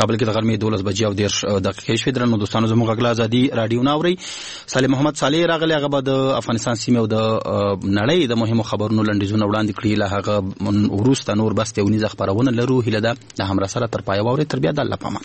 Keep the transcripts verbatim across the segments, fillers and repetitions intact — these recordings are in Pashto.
کابل کې د غرمې دولس بجې او دېرش دقیقې شوې. درنو دوستانو زموږ غږ ازادي رادیو نه اورئ. صالح محمد صالح راغلی، هغه به د افغانستان سیمې او د نړۍ د مهمو خبرونو لنډیزونه وړاندې کړي. له هغه وروسته نور بس یونیزه خبرونه لرو. هیله ده د همراه سره تر پایه واورئ. تر بیا د الله پامان.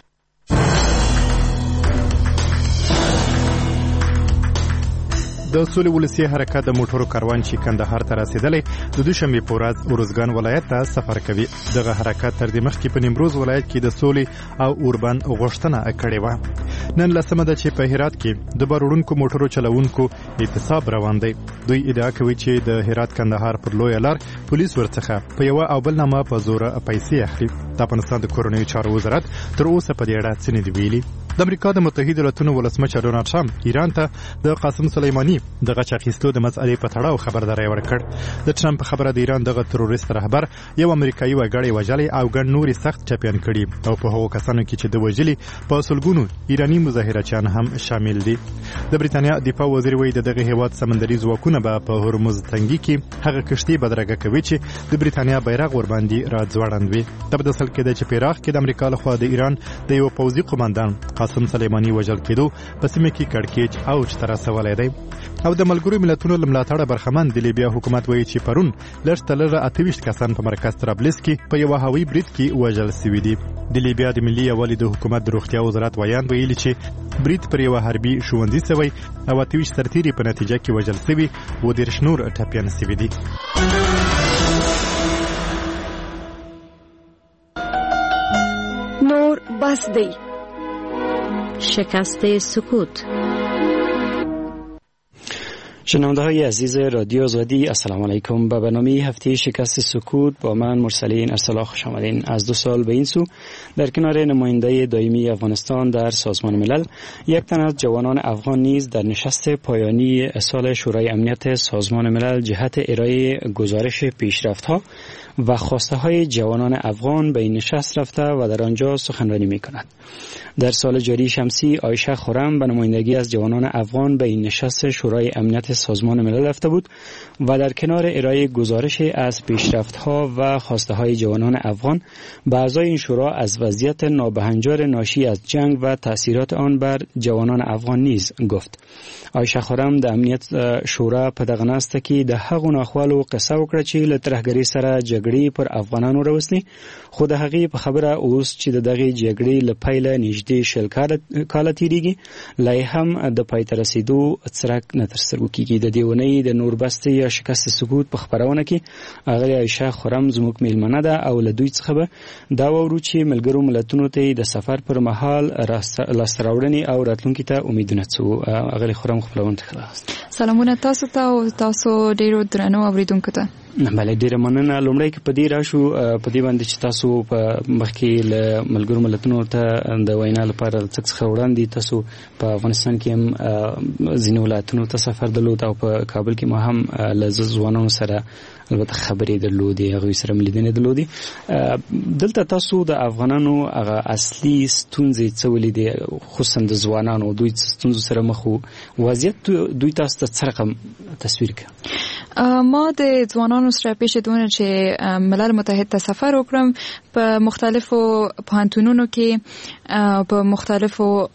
د سولې ولسي حرکت د موټرو کاروان چې کندهار ته رسیدلی د دوشنبې په ورځ ارزګان ولایت ته سفر کوي. دغه حرکت تر دې مخکې په نیمروز ولایت کې د سولې او اوربند غوښتنه کړې وه. نن لسمه ده چې په هرات کې د بار وړونکو موټرو چلوونکو اعتصاب روان دی. دوی ادعا کوي چې د هرات کندهار پر لویه لار پولیس ورڅخه په یوه او بل نامه په زوره پیسې اخلي. د افغانستان د کورنیو چارو وزارت تر اوسه په دې اړه څه نه دي ویلي. د امریکا د متحده ایالاتونو ولسمشر ډونالډ ټرمپ ایران ته د قاسم سلیماني د غچ اخیستلو د مسئلې په تړاو خبرداری ورکړ. د ټرمپ خبره د ایران دغه تروریست رهبر یو امریکایي وګړی وژلی او ګڼ نورې سخت چاپیان کړي او په هغو کسانو کې چې د وژلي په سلګونو ایراني مظاهرچیان هم شامل دي. د بریتانیا دفاع وزیر وایي د دغه هیواد سمندري ځواکونه به په هرمز تنګي کې هغه کشتۍ بدرګه کوي چې د بریتانیا بیرغ ورباندې راځوړند وي. دا په داسې کې ده چې په عراق کې د امریکا لخوا د ایران د یو پوځي قومندان قاسم سلیماني وژل کېدو په سیمه کې کړکېچ اوج ته رسولی دی. او د ملګرو ملتونو له ملاتړه برخمن د لیبیا حکومت وایي چې پرون لږ تر لږه اته ویشت کسان په مرکز طرابلس کې په یوه هوایي برید کې وژل سوي دي. د لیبیا د ملي یووالي د حکومت د روغتیا وزارت ویان ویلي چې برید پر یوه حربي ښوونځي سوی او اته ویشت سرتیري په نتیجه کې وژل سوي و دېرش نور ټپیان سوي دي. نور بس دی. شکست سکوت. شنونده های عزیز رادیو آزادی، السلام علیکم. به برنامه هفته شکست سکوت با من مرسلین ارسلا خوش آمدین. از دو سال به این سو در کنار نماینده دائمی افغانستان در سازمان ملل، یک تن از جوانان افغان نیز در نشست پایانی سال شورای امنیت سازمان ملل جهت ارائه گزارش پیشرفت‌ها و خواسته های جوانان افغان به این نشست رفته و در آنجا سخنرانی می کند. در سال جاری شمسی عایشه خرم به نمایندگی از جوانان افغان به این نشست شورای امنیت سازمان ملل رفته بود و در کنار ارائه گزارش از پیشرفت‌ها و خواسته های جوانان افغان به اعضای این شورا از وضعیت نابهنجار ناشی از جنگ و تاثیرات آن بر جوانان افغان نیز گفت. عایشه خرم د امنیت شورا په دغه ناسته کې د هغو ناخوالو قصه وکړه چې له ترهګرۍ سره جګړې پر افغانانو راوستي، خو د هغې په خبره اوس چې د دغې جګړې له پیله نږدې شل کاله تېرېږي، لا یې هم د پای ته رسېدو څرک نه تر سترګو کېږي. د دې اونۍ د نوربستې یا شکست سکوت په خپرونه کې اغلې عایشه خرم زموږ میلمنه ده او له دوی څخه به دا واورو چې ملګرو ملتونو ته د سفر پر مهال لاسته راوړنې او راتلونکي ته امیدونه څه وو. اغلې خرم خپلونه ته خلاص. سلامونه تاسو ته او تاسو ډیرو درنو اوریدونکو ته. بله، ډیره مننه. لومړی کې په دې راشو په دې باندې چې تاسو په مخکې له ملګرو ملتونو ته د وینا لپاره څه وړاندې تاسو په افغانستان کې هم ځینې ولایتونو ته سفر درلود او په کابل کې ما هم له ځوانانو سره البته خبرې درلودې، هغوی سره مې لیدنې درلودې. دلته تاسو د افغانانو هغه اصلي ستونزې څه ولیدې، خصوصا د ځوانانو دوی ستونزو سره مخ وو، وضعیت دوی تاسو ته څه رقم تصویر کړ؟ ما د ځوانانو سره پیش دونه چې ملل متحد ته سفر وکړم په مختلفو پوهنتونونو کې، په مختلفو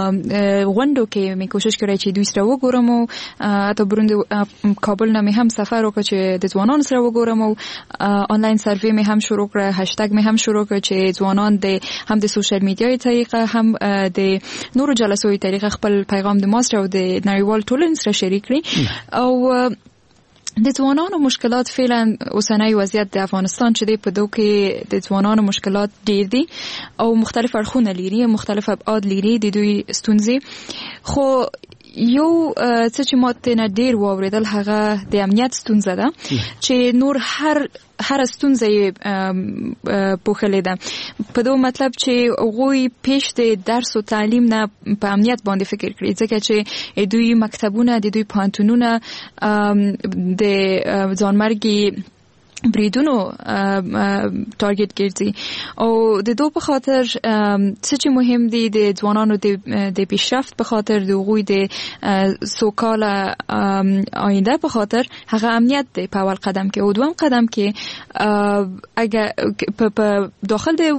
غونډو کې مې کوشش کړی چې دوی سره وګورم او حتی برون کابل نه مې هم سفر وکړ چې د ځوانانو سره وګورم او آنلاین سروې مې هم شروع کړ، هشتګ مې هم شروع کړ چې ځوانان د هم د سوشل میډیای طریقه هم د نورو جلسو طریقه خپل پیغام د ما سره او د نړیوال ټولنې سره شریک کړي. او د ځوانانو مشکلات فعلا اوسنۍ وضعیت د افغانستان چې دی په دو کې د ځوانانو مشکلات ډیر دي او مختلف اړخونه لري، مختلف ابعاد لري د دوی ستونزې. خو یو څه چې ما ته ډیر واوریدل هغه د امنیت ستونزه ده چې نور هر هر ستونزه یې پوښلې ده. په دو مطلب چې هغوی پیش د درس او تعلیم نه په امنیت باندې فکر کړي، ځکه چې دوی مکتبونه د دوی پوهنتونونه د ځانمرګي بریدونو تارگت ګرځي او د دوه په خاطر څه چې مهم دي د ځوانانو د پیشرفت په خاطر د غوی د سوکاله آینده په خاطر هغه امنیت دی په اول قدم کې او دوم قدم کې اگر په داخل د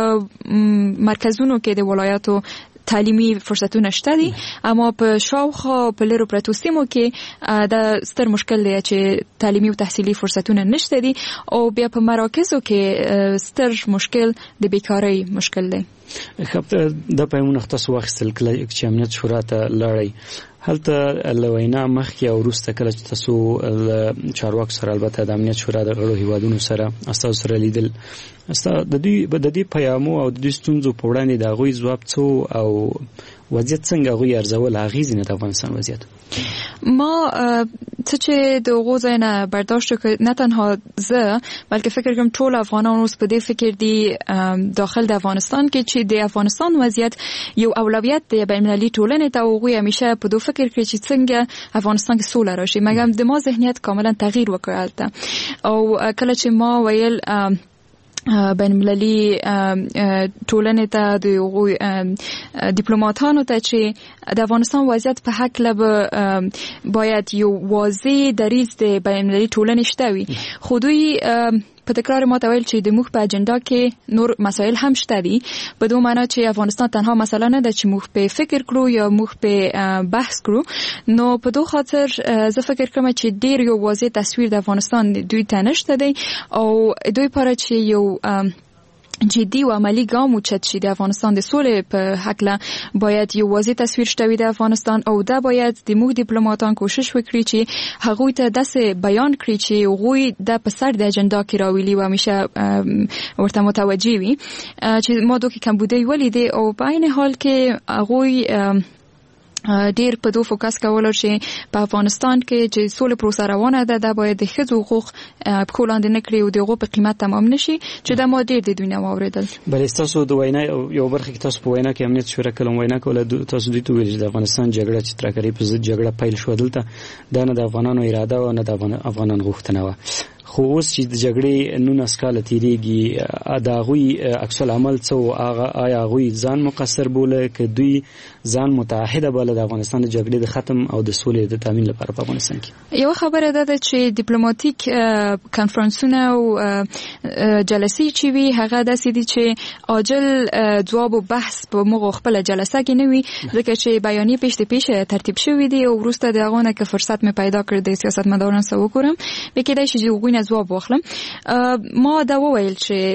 مرکزونو کې د ولایاتو تعلیمي فرصتونه شته دي اما په شاوخوا په لرو پرتو سیمو کې دا ستر مشکل دی چې تعلیمي او تحصیلي فرصتونه نشته دي او بیا په مراکزو کې ستر مشکل د بیکاری مشکل دی. خب د پېمون اختص واخستل کله چې امنیت شورا ته لړۍ هلته لوینا مخکې او وروسته کله چې تاسو چارواکو سره البته د امنیت شورا د غړو هیوادونو سره استاد سره لیدل استاد د دې د دې پیامو او د دې ستونزو په وړاندې د غوي ځواب څو او وضعیت څنګه غوي ارزول اغیز نه د افغانستان وضعیت ما څه چې د غوځای نه برداشت کړ نه تنها زه بلکې فکر کوم ټول افغانان اوس په دې فکر دي داخل د افغانستان کې چې د افغانستان وضعیت یو اولویت دی بین المللي ټولنې ته او غوي همیشه په دوه فکر کوي چې څنګه افغانستان کې سوله راشي مګر د ما ذهنیت کاملا تغییر وکړ او کله چې ما ویل بین المللي ټولنې ته د ډیپلوماټانو ته چې د افغانستان وضعیت په حق له باید یو واضح دریځ د بین المللي ټولنې شته وي خو دوی په تکرار ما ته ویل چې د موږ په اجنډا کې نور مسایل هم شته دي په دوه معنا چې افغانستان تنها مسله نه ده چې موږ په فکر کړو یا موږ په بحث کړو نو په دوه خاطر زه فکر کوم چې ډیر یو واضح تصویر د افغانستان دوی ته نشته دی او دوی لپاره چې یو جدي و عملی ګام اوچت شي د افغانستان د سولې په حق له باید یو واضح تصویر شته وي د افغانستان او دا باید د موږ ډیپلوماټان کوشش وکړي چې هغوی ته داسې بیان کړي چې هغوی د په سر د اجنډا کې راویلي و همیشه ورته متوجي وي چې ما دوی کمبودی ولیدي او په عین حال کې هغوی ډیر په دوه فوکس کول چې په افغانستان کې چې سولې پروسه روانه ده دا باید د ښځو حقوق په وړاندې نه کړي او دغه په قیمت تمام نشي چې دا ما ډیر د دنیا واوریدل. بلې تاسو د وینا یو برخه کې تاسو په وینا کې امنیت شورا کلم وینا کوله تاسو دوی ته ویل چې د افغانستان جګړه چې ترکرې په ضد جګړه پیل شو دلته دا نه د افغانانو اراده او نه د افغانان غوښتنه و خو اوس چې د جګړې نونس کاله تیریږي دا غوي عکس العمل څو هغه آیا غوي ځان مقصر بوله ک دوی ځان متحده بوله د افغانستان د جګړې د ختم او د سولې د تامین لپاره په افغانستان کې یو خبره ده چې ډیپلوماټیک کانفرنسونه او جلسې چې وی هغه د سې دي چې عاجل جواب او بحث په موږ خپل جلسه کې نه وي ځکه چې بیانیه پیش پیش ترتیب شوې دي او وروسته دغه نه که فرصت مې پیدا کړ د سیاستمدارانو سره وکړم به کېدای شي چې جواب واخلم ما دا وویل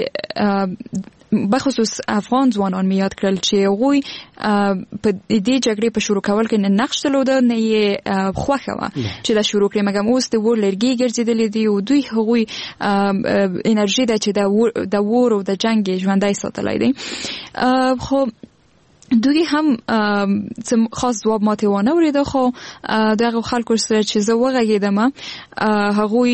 چې بخصوص افغان ځوانان می یاد کړل چې غوي په دې جګړې په شروع کول کې نه نقش درلوده نه یې خوښه و چې دا شروع کړي مګم اوس د ور لرګي ګرځیدلې دي او دوی غوي انرژي د چې د ور او د جنگ ژوندۍ ساتلای دي خو دوی هم خاص جواب ماته ونه ورېده خو دغه خلکو سره چې زه وغږېدم هغوی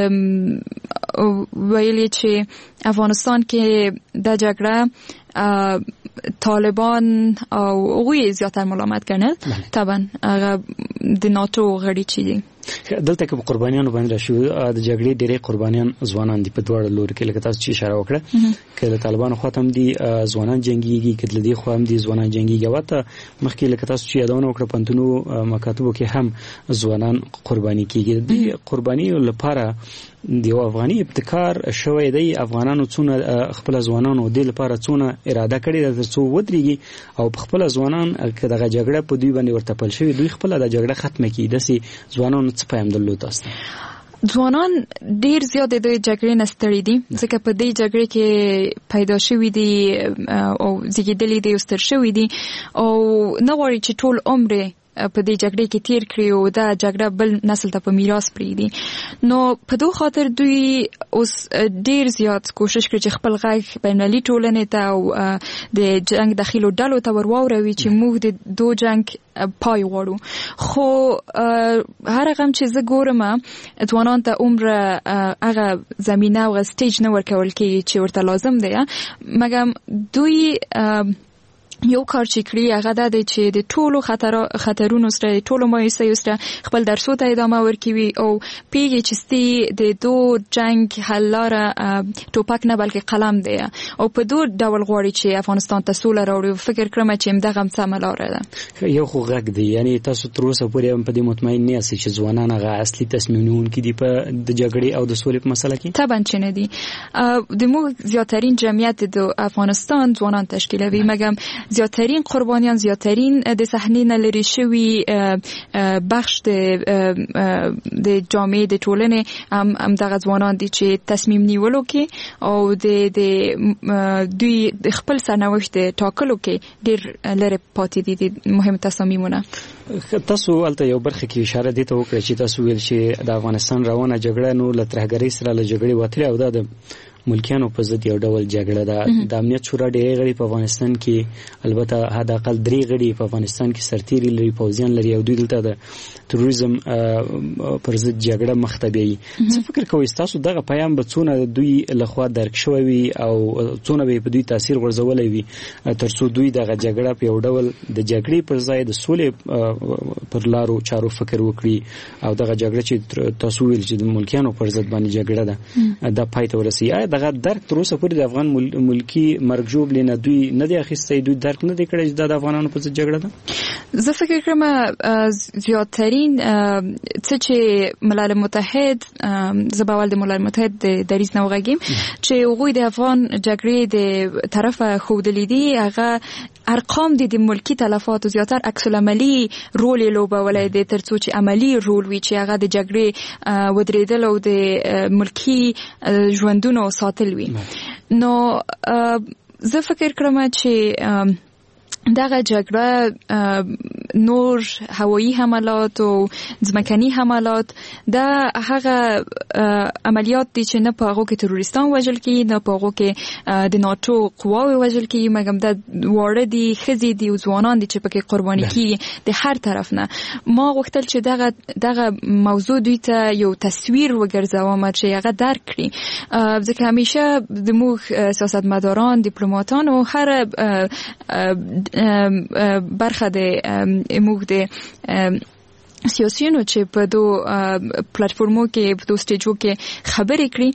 ویلي چې افغانستان کې د جګړه طالبان او غوی زیاتر ملامت کړل طبعا هغه د ناتو غړي چي دي دلته کې قربانیانو باندې شو د جګړې ډېرې قربانیان ځوانان دي په دواړو لوري کې لکه تاسو چې اشاره وکړه کله طالبانو خاطر دي ځوانان جنگيږي کله دي خو هم دي ځوانان جنگيږي وته مخکې لکه تاسو چې یادونه وکړه پنتونو مکاتبو کې هم ځوانان قرباني کیږي د قرباني لپاره د افغاني ابتکار شوې دی افغانانو څونه خپل ځوانانو د لپاره څونه اراده کړې ده چې ودرېږي او خپل ځوانان کله جګړه په دوی باندې ورته پل شوی دوی خپل د جګړه ختمه کړي دسي ځوانانو څه پیغام درلود تاسو ځوانان ډیر زیات د جګړې نستړي دي ځکه په دې جګړې کې پیدا شوی دي او زیږیدلې دي او ستر شوی دي او نو غواړي چې ټول عمر په دې جګړې کې تیر کړی او دا جګړه بل نسل ته په میراث پریږدي نو په دوه خاطر دوی اوس ډیر زیات کوشش کوي چې خپل غږ بینالمللي ټولنې ته او د جنگ داخلو ډلو ته ورواوروي چې موږ د دوه جنگ پای غواړو خو هر هغه چې زه ګورم ځوانان ته عمر هغه زمينه او سټیج نه ورکول کیږي چې ورته لازم دی مګر دوی یو کار چې کړی هغه د دې چې د ټولو خطر خطرونو سره ټولو مایوسیو سره خپل درسو ته ادامه ورکوي او پیږي چې ستي د دو جنگ حل لاره ټوپک نه بلکې قلم دی او په دوه ډول غواړي چې افغانستان ته سوله راوړي. فکر کوم چې دغه هم سم لاره ده. یو خو غږ دی، یعنی تاسو تر اوسه پورې په دې مطمئن نه یاست چې ځوانان هغه اصلي تصمیم نیونکي دي په د جګړې او د سولې په مسله کې؟ طبعا چې نه دي. د موږ زیاترین جمعیت د افغانستان ځوانان تشکیلوي، مګم زیاترین قربانیان، زیاترین د صحنې نه لري شوي بخش د د جامعې د ټولنې هم هم دغه ځوانان دي چې تصمیم نیولو کې او د د دوی د خپل سرنوشت ټاکلو کې ډېر لري پاتې دي د مهم تصمیمونه. تاسو البته یو برخه کې اشاره دي ته وکړه چې تاسو ویل چې د افغانستان روانه جګړه نو له ترهګرۍ سره له جګړې وتلې او دا د ملکیانو په ضد یو ډول جګړه ده. د امنیت شورا ډېری غړي په افغانستان کې، البته حد اقل درې غړي په افغانستان کې سرتیري لري، پوځیان لري او دوی دلته د تروریزم پر ضد جګړه مخ ته بیایي. څه فکر کوئ تاسو دغه پیام به څونه دوی لخوا درک شوی وي او څونه به په دوی تاثیر غورځولی وي تر څو دوی دغه جګړه په یو ډول د جګړې پر ځای د سولې پر لارو چارو فکر وکړي او دغه جګړه چې تاسو ویل چې د ملکیانو پر ضد باندې جګړه ده د پای ته ورسي؟ دغه درک تر اوسه پورې د افغان ملکی مرګ ژوبلې نه دوی نه دی اخیستی، دوی درک نه دی کړی چې د افغانانو په ضد جګړه ده؟ زه فکر کوم زیاترین څه چې ملل متحد زباول د ملل متحد د دریځ نه وغږیم چې هغوی د افغان جګړې د طرفه ښودلي دي، هغه ارقام دي د ملکی تلفاتو زیاتر عکس العملي رول یې لوبولی دی تر څو چې عملي رول وي چې هغه د جګړې ودرېدل او د ملکی ژوندونو ساتل وي. نو زه فکر کوم چې دغه جګړه نور هوایی حملات او ځمکني حملات دا هغه عملیات دي چې نه په هغو کې تروریستان وژل کیږي، نه په هغو کې د ناټو قواوې وژل کیږي، مګم دا واړه دي، ښځې دي او ځوانان دي چې پکې قرباني کیږي د هر طرف نه. ما غوښتل چې دغه دغه موضوع دوی ته یو تصویر وګرځوم چې هغه درک کړي، ځکه همیشه د موږ سیاستمداران، دیپلوماتان او هر برخه د موږ د سیاسيونو چې په دو پلیټفارمو کې په دو سټیجو کې خبرې کړي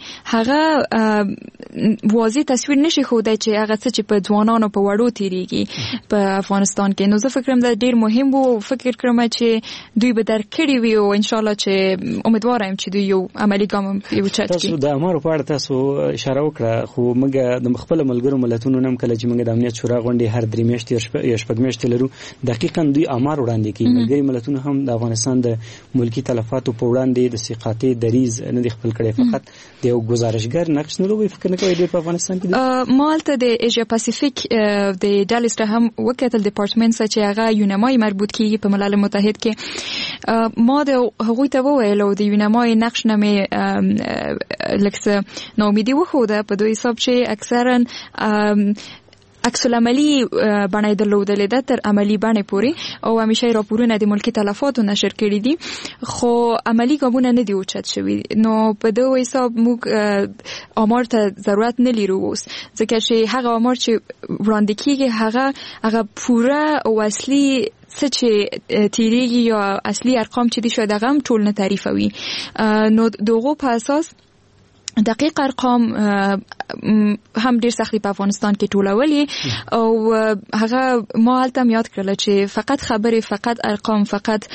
هغه واضح تصویر نشي ښودای چې هغه څه چې په ځوانانو په وړو تیریږي په افغانستان کې. نو زه فکر کوم دا ډیر مهم وو، فکر کوم چې دوی به درک کړي وي او ان شاء الله چې امیدوار یم چې دوی یو عملی ګام یو چت کړي. تاسو د امر په اړه تاسو اشاره وکړه، خو موږ د خپل ملګرو ملتونو نم کله چې موږ د امنیت شورا غونډې هر درې میاشتې یا شپږ میاشتې لرو، دقیقاً دوی امر وړاندې کوي. ملګري ملتونو هم د افغانستان د ملکی تلفاتو په وړاندې د ثقاتي دریز نه دی خپل کړی، فقط د یو گزارشګر نقش نه لوي. فکر نه کوي ډېر په افغانستان کې مالته د ایشیا پاسفیک د ډالې سره هم وکتل ډپارټمنټ چې هغه یونمای مربوط کیږي په ملل متحد کې. ما د هغوی ته وویل او د یونمای نقش نه مې لکه ناامیدي وښوده په دوی حساب چې اکثرا عکس العملي بڼه درلودلې ده تر عملی بڼې پورې او همیشه راپورونه د ملکی تلفاتو نشر کړي دي، خو عملی ګامونه نه دي اوچت شوي. نو په دغه حساب موږ آمار ته ضرورت نه لرو اوس، ځکه چې هغه آمار چې وړاندې کیږي هغه هغه پوره او اصلي څه چې تیریږي یا اصلي ارقام چې دي شاید هغه هم ټول نه تعریفوي. نو دغه په اساس دقیق ارقام هم ډیر سخت په افغانستان کې ټولولې او هغه ما هلته یاد کړل چې فقط خبرې، فقط ارقام، فقط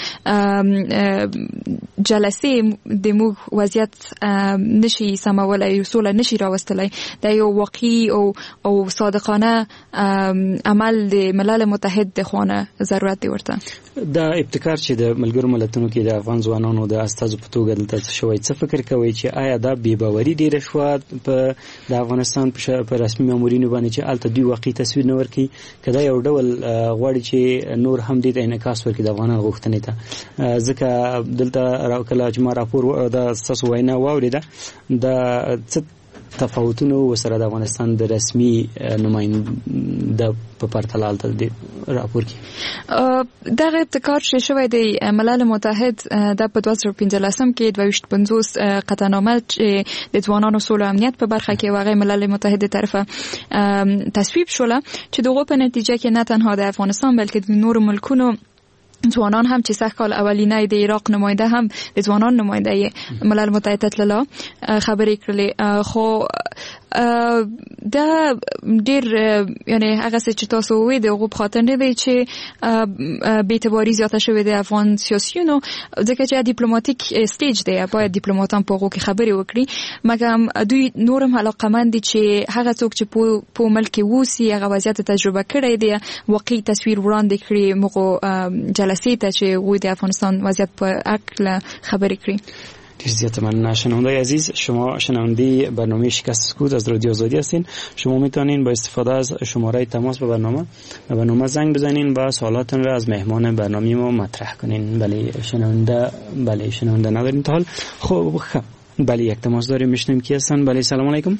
جلسې د موږ وضعیت نشي سمولای، سوله نشي راوستلای. دا یو واقعي او او صادقانه عمل د ملل متحد د خوانه ضرورت دی ورته. دا ابتکار چې د ملګرو ملتونو کې د افغان ځوانانو د استازو په توګه دلته شوی، څه فکر کوي چې آیا دا بې باوري ډیره شوه په د افغانستان په رسمي مامورینو باندې چې الته دوی واقعي تصویر نه ورکړي، که دا یو ډول غواړي چې نور هم دې ته انعکاس ورکړي د افغانانو غوښتنې ته؟ ځکه دلته کله چې ما راپور د ستاسو وینا واورېده، دا څه تفاوتونه وسره د افغانستان د رسمي نماینده په پرتله د راپور کې دغه ابتکار چې شوی دی ملل متحد د په دوه زره پنځلسم کې دوه ویشت پنځوس قطعنامه چې د ځوانانو سولې او امنیت په برخه کې واغې ملل متحد طرفه تصویب شوله چې دغه په نتیجه کې نه تنها د افغانستان بلکې د نورو ملکونو ځوانان هم چې سږ کال اولینی د عراق نماینده هم د ځوانان نماینده ملل متحد تلله خبرې کړلې خو دا ډیر یعنی هغه څه چې تاسو وې د غوب خاطر نه دی چې به اعتباري زیاته شوې د افغان سیاسيونو ځکه چې ډیپلوماټیک سټیج دی باید ډیپلوماټان په هغه کې خبرې وکړي مګر دوی نورم علاقمند دي چې هغه څوک چې په ملک ووسی هغه وضعیت تجربه کړی دی واقعي تصویر وړاندې کړي موږ جلسې ته چې وې د افغانستان وضعیت په اړه خبرې کړي. ډیر زیات مننه شنونده عزیز. شما شنونده برنامه شکست سکوت از رادیو آزادی هستین. شما میتونین با استفاده از شماره تماس به برنامه به برنامه زنگ بزنین و سوالاتون را از مهمان برنامه ما مطرح کنین. بله شنونده بله شنونده نداریم تا حال. خب خب بله یک تماس داریم میشنیم کی هستن. بله سلام علیکم.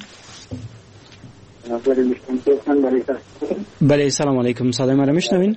بله سلام علیکم. صدای ما را میشنوین؟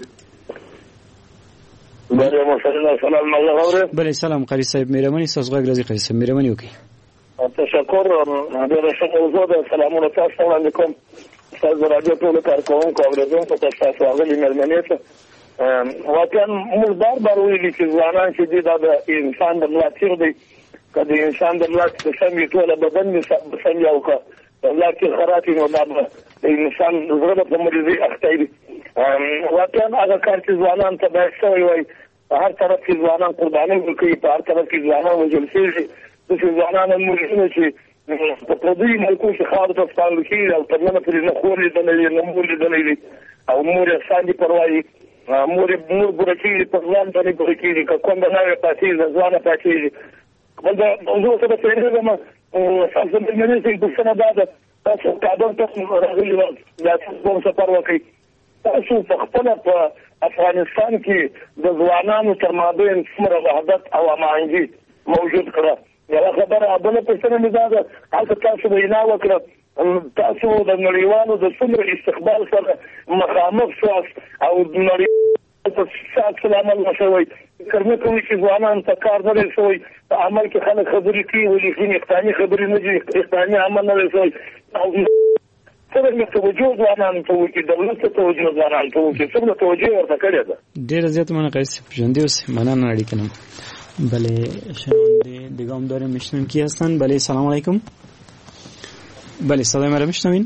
بله مسلمان سلام مزه بله سلام قاری صاحب مهرباني تاسو غږ راځي قاری صاحب مهرباني وکړئ. تشکر ډیر ښه موضوع ده. سلامونه تاسو ته وړاندې کوم. تاسو راځي ټول کارکوونکو او اوریدونکو ته تاسو غوښتل مېلمنې ته واقعا موږ بار بار ویلي چې ځوانان چې دي دا د انسان د ملا تیر دی که د انسان د ملا د سمې ټوله بدن دې سم یو که ملا تیر خراب وي نو دا به د انسان زړه په مریضۍ اخته وي. واقعا هغه کار چې ځوانان ته باید شوی وای په هر طرف کې ځوانان قرباني ورکوي په هر طرف کې ځوانان وژل کېږي داسې ځوانان هم موجودونه چې په پردیو ملکو کې خاورو ته سپارل کېږي او تر ننه پورې نه خور لیدلی وي نه مور لیدلی وي او مور یې ساندې پروا وي مور یې مور بوره کېږي په ځوان ته نه بوره کېږي که کونډه نه وي پاتېږي ځوانه پاتېږي. بل د موضوع ته به پرېږدم تاسو مېلمنې ته پوښتنه دا ده تاسو کابل ته راغلي وئ دا تاسو سفر وکړئ تاسو په خپله په افغانستان کې د ځوانانو تر مابین څومره وحدت او هماهنګي موجود کړه. یوه خبره بله پوښتنه مې دا ده هلته تاسو وینا وکړه تاسو د نړیوالو د څومره استقبال سره مخامخ شواست او نړیوال په سات سلامل نه شوی کرمه کوي چې ځوانان ته کار نه دی شوی په عمل کې خلک خبرې کوي ولې ځینې اقتاني خبرې نه دي اقتاني عمل نه دی شوی څنګه توجه ځوانان ته وکړي دولت ته توجه ځوانان ته وکړي څنګه توجه ورته کړې ده. ډېر زیات مننه قیس ژوندي اوسئ مننه اړیکه نم. بله شنونده دیگه هم داریم میشنویم کی هستن. بله سلام علیکم. بله صدای ما رو میشنوین؟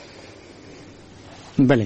بله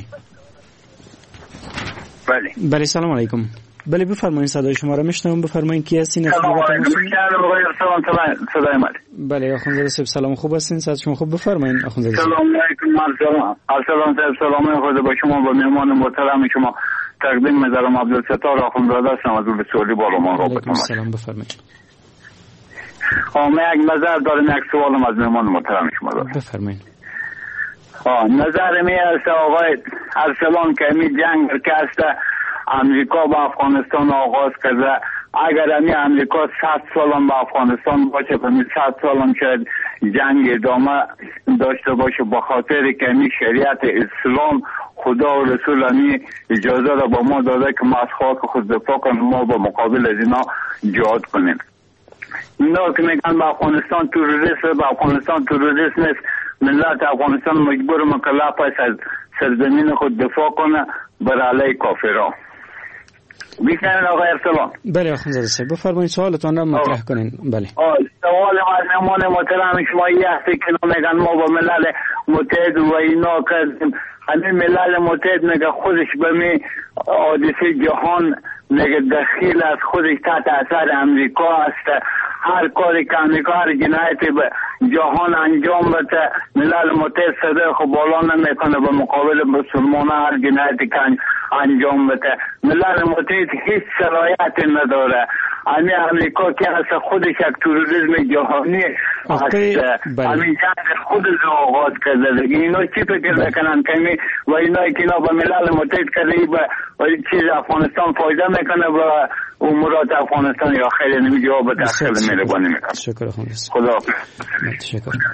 بله بله سلام علیکم. بله بفرمایید صدای شما رو میشنوم. بفرمایید کی هستین؟ سلام علیکم. صدای ما. بله اخوندزاده صاحب سلام خوب هستین؟ صد شما خوب بفرمایید اخوندزاده. سلام علیکم. سلام سلام صاحب سلام خود با شما با مهمان محترم شما تقدیم می‌ذارم. عبدالستار اخوندزاده هستم از ولسوالی بالامون رابطه. سلام بفرمایید. آه من یک نظر دارم یک سوالم از مهمان محترم شما دارم. بفرمایید. آه نظر می است آقای ارسلان که می جنگ که است امریکا با افغانستان آغاز کرده اگر امی امریکا صد سالم با افغانستان باشه و صد سالم شاید جنگ ادامه داشته باشه با خاطر که امی شریعت اسلام خدا و رسول امی اجازه را با ما داده که ما از خاک خود دفاع کنیم ما با مقابل از اینا جهاد کنیم. اینا که میگن با افغانستان تروریست با افغانستان تروریست نیست ملت افغانستان مجبور مکلف است از سرزمین خود دفاع کنه بر علیه کافرها. بیشتر آقای ارسلان. بله اخوندزاده صاحب بفرمایید سوالتون را مطرح کنین. بله سوال از مهمان محترم شما یه هستی که میگن ما با ملل متحد و اینا کردیم همین ملل متحد میگه خودش به می حادثه جهان میگه دخیل از خودش تحت اثر امریکا است هر کاری که امریکا هر جنایتی به جهان انجام بده ملل متحد صدای خب بالا نمیکنه به مقابل مسلمان هر جنایتی که انجام بده ملل متحد هیچ صلاحیتی نداره امی امریکا که از خودش یک تروریسم جهانی است امی جنگ خودش رو آغاز کرده دیگه اینا چی فکر میکنن که امی و اینا که اینا به ملل متحد کرده به چیز افغانستان فایده میکنه و امورات افغانستان یا خیلی نمی جواب تخیل میره بانی میکنه. تشکر خدا. خدا تشکر.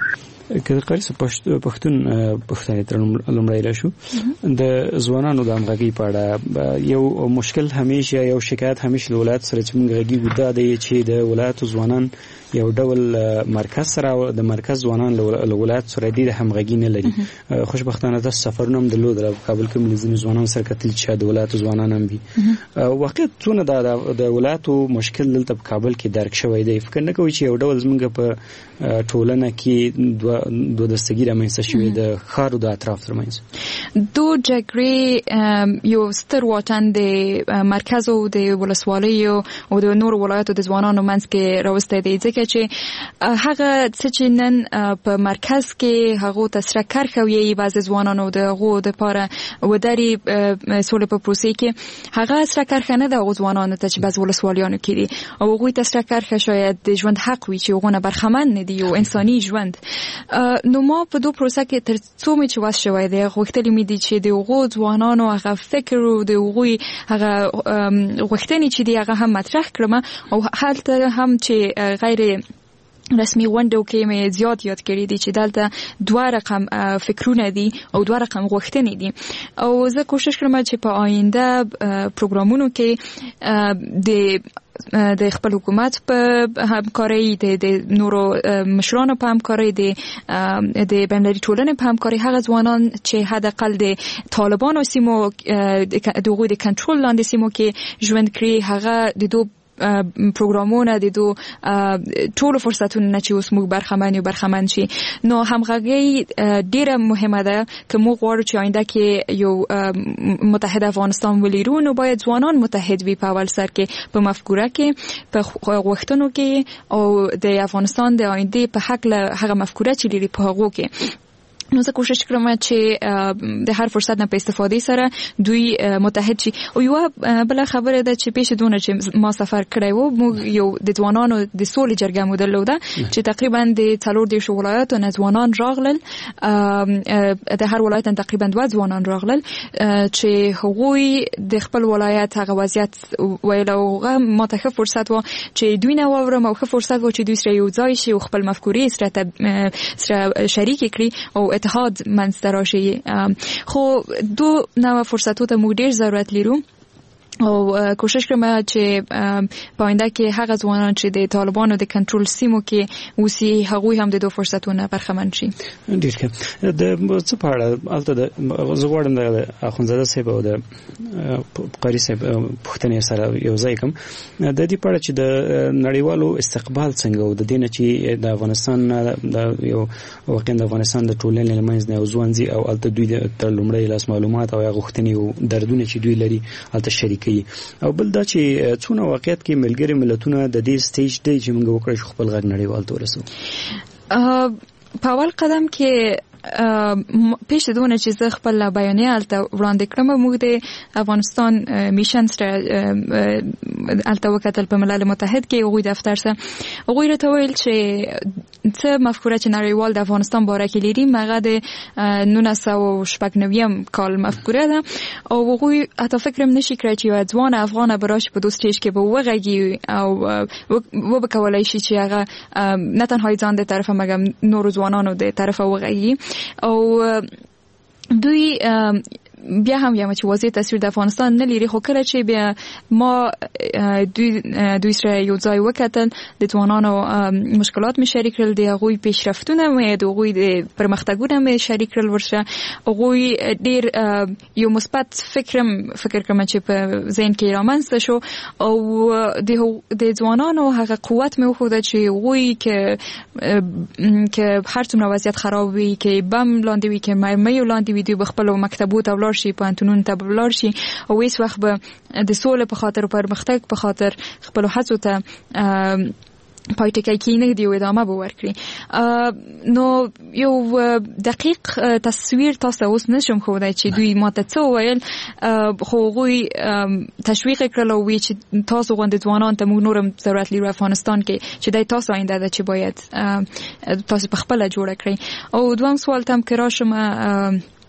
که قاری پښتون پښتني تر لومړی راشو د ځوانانو د همغږي په اړه یو مشکل همیشه یو شکایت همیشه د ولایت سره چې موږ غږی ودا دی چې د ولایت ځوانان یو ډول مرکز سره د مرکز ځوانان له ولایت سره ډېر همغږي نه لري. خوشبختانه د سفرونه هم د لود کابل کې ملزم ځوانان سره کتل چې د ولایت ځوانان هم وي. واقعیت څونه د ولایتو مشکل دلته په کابل کې درک شوی دی. فکر نه کوي چې یو ډول زموږ په ټولنه کې دوه دستګي رامنځته شوې د ښارو د اطراف ترمنځ. دو جګړې یو ستر واټن د مرکز او د ولسوالیو او د نورو ولایتو د ځوانانو منځ کې راوستی دی، ځکه چې هغه څه چې نن په مرکز کې هغه تسره کرخوي بعض ځوانانو د هغو د پاره وداري سولې په پروسې کې هغه سره کرخنه د ځوانانو ته چې بعض ولسوالیانو کې دي او هغه تسره کرخه شاید د ژوند حق وي چې هغه برخمن نه دي او انساني ژوند. نو ما په دوه پروسه کې تر څو مې چې واس شوی دی غوښتلې مې دي چې د هغو ځوانانو هغه فکر او د هغوی هغه غوښتنې چې دی هغه هم مطرح کړم او هلته هم چې غیر رسمي غونډو کې مې زیات یاد کړی دي چې دلته دوه رقم فکرونه دي او دوه رقم غوښتنې دي او زه کوشش کوم چې په آینده پروګرامونو کې د د خپل حکومت په همکاري د نورو مشرانو په همکاري د د بین‌المللي ټولنې په همکاري هغه ځوانان چې حداقل د طالبانو سیمو د دغه د کنټرول لاندې سیمو کې ژوند کړي هغه د دوه پروګرامونه د دو ټول فرصتونه نه چې اوس موږ برخمن یو برخمن شي. نو همغږي ډیره مهمه ده که موږ غواړو چې آینده کې یو متحد افغانستان ولرو نو باید ځوانان متحد وي په اول سر کې په مفکوره کې په غوښتنو کې او د افغانستان د آینده په حق له هغه مفکوره چې لري په هغه کې. نو زه کوشش کوم چې د هر فرصت نه په استفاده سره دوی متحد شي. او یو بل خبره ده چې پیش دونه چې ما سفر کړی وو موږ یو د ځوانانو د سولې جرګه مو درلوده چې تقریبا د څلور دیرش ولایتو نه ځوانان راغلل، د هر ولایت تقریبا دوه ځوانان راغلل چې هغوی د خپل ولایت هغه وضعیت ویل او ما ته ښه فرصت و چې دوی نه واورم او ښه فرصت و چې دوی سره یو ځای شي او خپل مفکورې سره سره شریک کړي او اتحاد منځته راشي. خو دو نوع فرصتو ته موږ ډېر ضرورت لرو او کوشش کوم چې په آینده کې هغه ځوانان چې د طالبانو د کنټرول سیمو کې اوسي هغوی هم د دوه فرصتونو برخمن شي. ډېر ښه. د څه په اړه البته د زغوړم د اخونزاده صاحب او د قاری صاحب پښتنې سره یو ځای کوم د دې په اړه چې د نړیوالو استقبال څنګه او د دې نه چې د افغانستان د یو واقعا د افغانستان د ټولنې لمنځ نه ځوانځي او البته دوی د لومړی لاس معلومات او غوښتنې او دردونه چې دوی لري البته شریک او بل دا چې څونه واقعیت کې ملګری ملتونه د دې سټیج دی چې موږ وکړو خپل غږ نړیوال ته ورسو. په اول قدم کې پیش دونه چې زه خپل بیانیه الته وړاندې کړم موږ د افغانستان میشن سره الته وکتل په ملل متحد کې هغوی دفتر سره هغوی راته ویل چې څه مفکوره چې نړیوال د افغانستان باره کې لري هغه د نولس سوه شپږ نوي کال مفکوره ده او هغوی حتی فکر هم نشي کړی چې یو ځوان افغان به راشي په دو سټیج کې به وغږي او وبکولی شي چې هغه نه تنها ځان د طرفه مګم نورو ځوانانو د طرفه وغږي او دوی بیا هم یم چې واضح تصویر د افغانستان نه لري. خو کله چې بیا ما دوی دوی سره یو ځای وکتل د ځوانانو مشکلات می شریک کړل د هغوی پیشرفتونه مې د هغوی د پرمختګونه مې شریک کړل ورسره هغوی ډېر یو مثبت فکرم فکر کوم چې په ذهن کې رامنځته شو او د ځوانانو هغه قوت مې وښوده چې هغوی که که هر څومره وضعیت خراب وي که بم لاندې وي که مرمۍ لاندې وي دوی به خپلو مکتبو ته شي پانتونون ته بلار شي او هیڅ وخت به د سولې په خاطر او پرمختګ په خاطر خپل هڅو ته پای ټکی کینه دی او ادامه به ورکړي. نو یو دقیق تصویر تاسو اوس نشم ښودای چې دوی ماته څه وویل خو هغوی تشویق کړل او وی چې تاسو غوندې ځوانان ته موږ نورم ضرورت لرو افغانستان کې چې دای تاسو آینده ده چې باید تاسو په خپله جوړه کړئ. او دویم سوال ته هم که راشم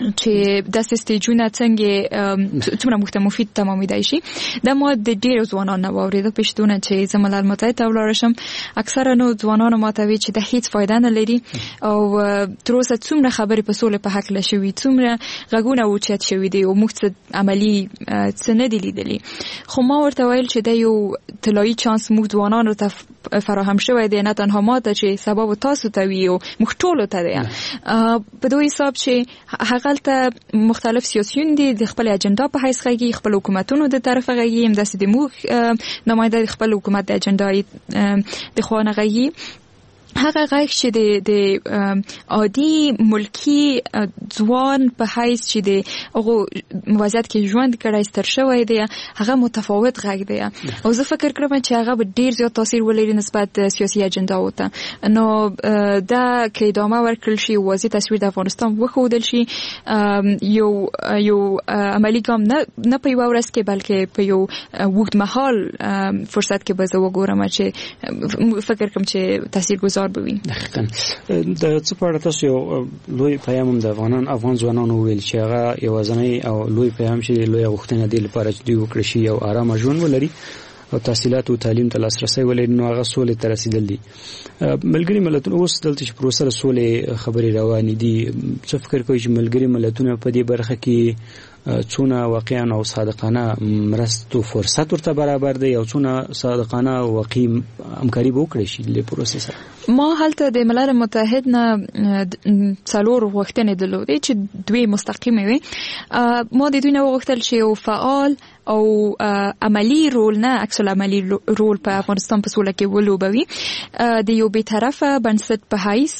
چې د سټیجونه څنګه څومره مخته مفید تمامیدای شي. د ما د ډیرو ځوانانو اوریدل پښتون چې زملال متحد ولرشم اکثره نو ځوانانو ماتوي چې د هیڅ فائدہ نه لري او تر اوسه څومره خبرې په سولې په حق لشي څومره غږونه اوچت شوی دی او موږ عملی څه نه دی لیدلی. خو ما ورته ویل چې د یو طلایی چانس موږ ځوانانو ته فراهم شوی دی نه تنها ما ته چې سبب تاسو ته وی او موږ ټول ته دی په دوی حساب چې هغه مختلف سیاسيون دي د خپل اجنډا په حیث غږی خپل حکومتونو د طرفه غږی هم د سیمو نماینده خپل حکومت د اجنډا د خوانه غږی هغه غږ چې د عادي ملکی ځوان په حیث چې د هغه وضعیت کې ژوند کړای ستر شوی دی هغه متفاوت غږ دی او زه فکر کوم چې هغه ډیر زیات تاثیر ولري نسبت د سیاسي اجنډا وته نو دا کې ادامه ورکړل شي واضح تصویر د افغانستان وښودل شي یو یو عملی ګام نه نه په یو ورځ کې بلکې په یو وګړمحال فرصت کې به زه وګورم چې فکر کوم چې تاثیرګذار دقیقاً د څه په اړه تاسو یو لوی پیغام د افغانان افغان ځوانانو ویل چې هغه یوازنی او لوی پیغام چې لوی غوښتنه دی لپاره چې دوی وکړي شي او آرام ژوند ولري او تحصیلات او تعلیم ته لاسرسي ولري نو هغه سولې ته رسیدل دي. ملګری ملتونه اوس دلته چې پروسه سولې خبرې روانې دي څه فکر کوي چې ملګری ملتونه په دې برخه کې څونه واقعا او صادقانه مرستو فرصت ورته برابر دی او څونه صادقانه او واقعي همکاري وکړي شي د پروسې سره؟ ما هلته د ملل متحد نه څلور غوښتنې درلودې چې دوی مستقیمه وي. ما د دوی نه وغوښتل چې یو فعال او عملی رول نه عکس العملی رول په افغانستان په سوله کې ولوبوي د یو بی‌طرفه بنسټ په حیث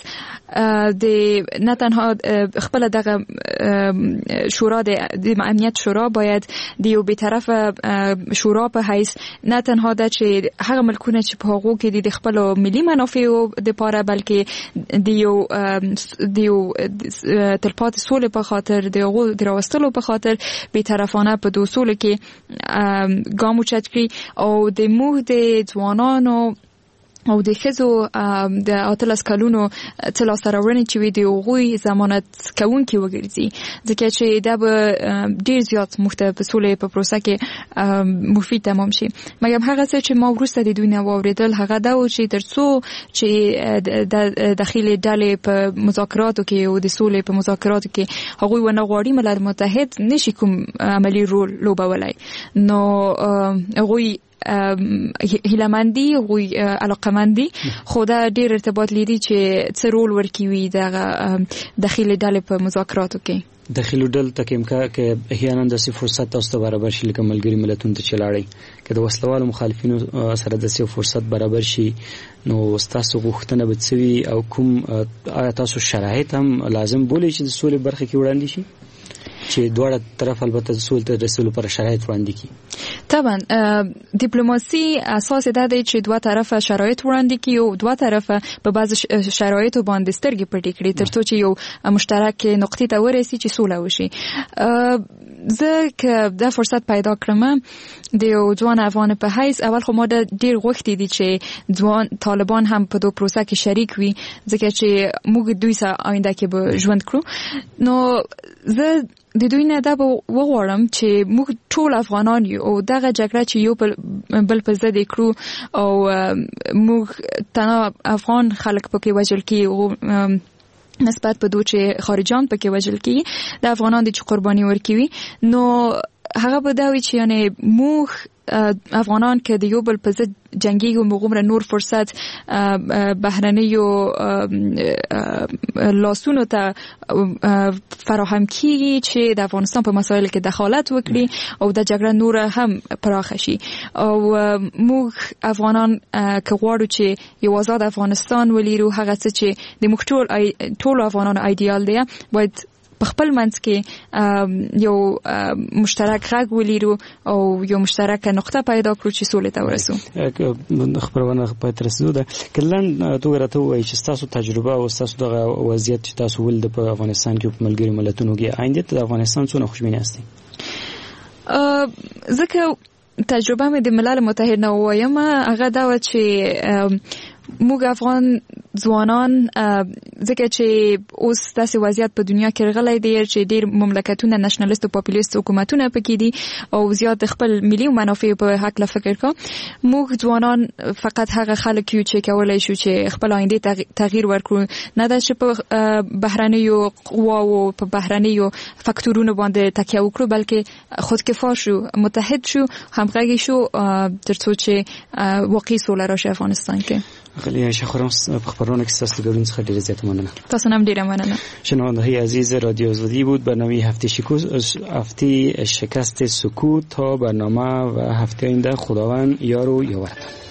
د نه تنها خپل دغه شورا د امنیت شورا باید د یو بی‌طرفه شورا په حیث نه تنها د چې هغه ملکونه چې په هغو کې د خپل ملي منافعو د پاره بلکې د یو د یو تلپاتې سولې په خاطر د هغو د راوستلو په خاطر بی‌طرفانه په دوه سولې کې ګام اوچت کړي او د موږ د ځوانانو او د ښځو د اتلس کلونو څلا سره ورني چې وي د هغوی ضمانت کوونکي وګرځي ځکه چې دا به ډیر زیات مختلف په سولې په پروسه کې مفید تمام شي. مګر هغه څه چې ما وروسته د دوی نه واورېدل هغه دا و چې ترڅو چې د داخلي ډلې په مذاکراتو کې او د سولې په مذاکراتو کې هغوی ونه غواړي ملل متحد نشي کوم عملی رول لوبولای نو هغوی هیلمندی غوی علاقمندی خدا ډیر ارتباط لري چې څه رول ورکوي د داخلي ډلې په مذاکراتو کې. داخلي ډلې ته کوم کې احیانا د سی فرصت تاسو برابر شي لکه ملګری ملتونو ته چلاړي که د وسلوالو مخالفینو سره د سی فرصت برابر شي نو تاسو غوښتنه به څه او کوم آیا تاسو شرایط هم لازم بولئ چې د سولې برخه کې وړاندې شي چې دواړه طرف البته د سولې ته رسیدلو پر شرایط وړاندې کړي؟ طبعا دیپلوماسي اساس ده چې دوه طرفه شرایط وړاندې کړي او دوه طرفه په بعض شرایطو باندې سترګې پټې کړي ترڅو چې یو مشترک نقطې ته ورسي چې سوله وشي. زه که دا فرصت پیدا کړم د یو ځوان افغان په حیث اول خو ما د ډیر غوښتې دي چې ځوان طالبان هم په دوه پروسه کې شریک وي ځکه چې موږ دوی سره آینده کې به ژوند کړو. نو زه د دوی نه دا وغواړم چې موږ ټول افغانان یو او دغه جګړه چې یو بل په ضد کړو او موږ تنها افغان خلک پکې وژل کیږي نسبت په دوی چې خارجان پکې وژل کیږي د افغانان د قرباني ورکوي نو هغه به دا وي چې یعنی موږ افغانان که د یو بل په ضد جنگیږو موږ نور فرصت بهرنیو لاسونو ته فراهم کیږي چې د افغانستان په مسایل کې دخالت وکړي او د جګړه نور هم پراخه شي او موږ افغانان که غواړو چې یو آزاد افغانستان ولرو هغه څه چې د موږ ټول ټول افغانانو ایډیال دی باید په خپل منځ کې یو مشترک غږ ولرو او یو مشترک نقطه پیدا کړو چې سولې ته ورسو. خبرونه په ترسو ده کلن تو غراته وای چې تاسو تجربه او تاسو دغه وضعیت چې تاسو ول د افغانستان کې په ملګری ملتونو کې آینده د افغانستان څونه خوشبینه استئ؟ ځکه تجربه مې د ملل متحد نه وایم هغه دا و چې موږ افغان ځوانان ځکه چې اوس داسې وضعیت په دنیا کې راغلی دی چې ډېر مملکتونه نشنالیست او پاپولیست حکومتونه پکې دي او زیات د خپل ملي منافع په حق له فکر کا موږ ځوانان فقط هغه خلک یو چې کولای شو چې خپل آینده تغییر ورکړو نه دا چې په بهرنیو قواو په بهرنیو فاکتورونو باندې تکیه وکړو بلکې خودکفا شو متحد شو همغږي شو ترڅو چې واقعي سوله راشي افغانستان کې. خیلی عایشه خورم په خبرونه کې تاسو ګډون څخه ډیره زیاته مننه. تاسو هم ډیره مننه. شنونده‌های عزیز رادیو آزادی بود برنامه هفته شکوس هفته شکست سکوت تا برنامه و هفته آینده خداوند یار و یاورتان.